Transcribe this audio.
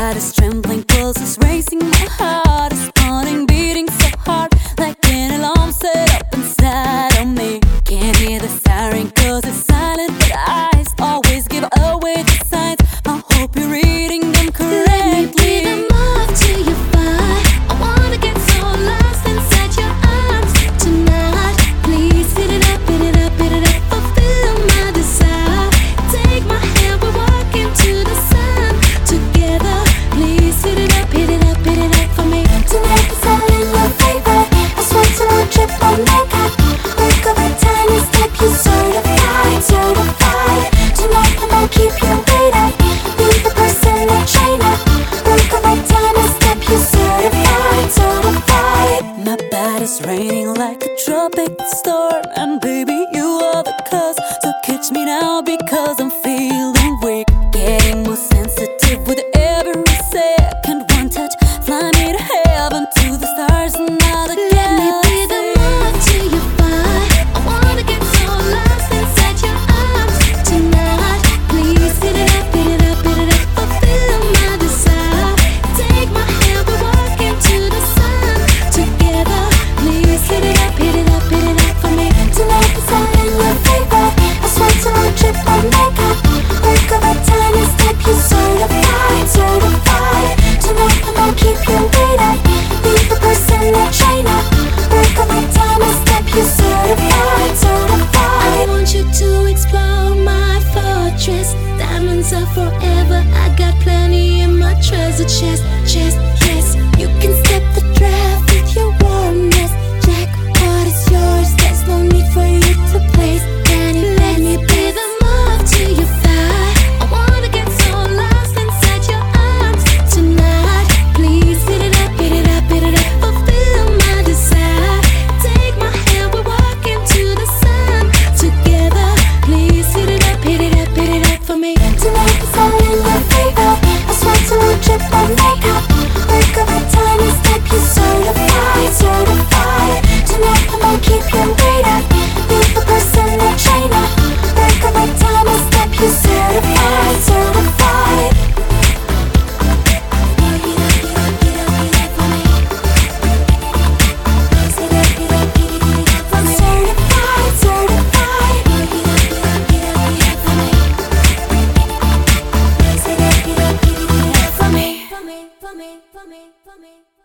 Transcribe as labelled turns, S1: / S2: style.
S1: body's trembling, pulses racing, my heart is pounding, beating so hard, like an alarm set up inside of me. Can't hear the siren 'cause it's silent, but eyes always give away the signs. I hope you're reading them correctly.
S2: Let me be the moth to your fire. I wanna get so lost inside your arms tonight. Please hit it up, hit it up, hit it up, fulfill my desire. Take my hand, we're walking to the sun together. Please hit it up, hit it up, hit it up for me.
S3: Tonight is all in your favor. I swear to a trip on makeup. Work of a tiny step, you certified, certified. Tonight I won't keep you waiting. Be the personal trainer. Work of a tiny step, you certified, certified.
S1: My body's raining like a tropic storm, and baby, you are the cause. So catch me now because I'm feeling weak. Getting more sensitive with every second. One touch, fly me to heaven, to the stars and now the
S2: Let me be the moth to your fire. I wanna get so lost inside your arms tonight. Please hit it up, hit it up, hit it up, fulfill my desire. Take my hand, we're walking to the sun together. Please hit it up, hit it up, hit it up for me.
S3: Tonight is all in your favor. I swear to a trip on makeup. Work of a tiny step, you certified, certified. Tonight I won't keep you waiting. Be the personal trainer. Work of a tiny step, you certified, certified.
S2: I want you to explore my fortress. Diamonds are forever. I got plenty in my treasure chest, chest, yes. You can step the draft with your warmness. Jackpot is yours. There's no need for you to place any. Let me be the moth to your fire. I wanna get so lost inside your arms tonight. Please hit it up, hit it up, hit it up, fulfill my desire. Take my hand, we're walking to the sun together. Please hit it up, hit it up, hit it up for me.
S3: Tonight is all in your favor. I swear to a trip on makeup. Work of a tiny step, you certified, certified. Tonight I won't keep you waiting. Be the personal trainer. Work of a tiny step, you certified, certified.
S2: Work it up, get up, get up, get up for me. Please hit it up, hit up, hit it, hit it up for
S3: I'm
S2: me.
S3: certified, certified.
S2: Work it up, get up, get up, get up for me. Please hit it up, hit up, hit it, hit it up for me. For me, for me, for me, for me.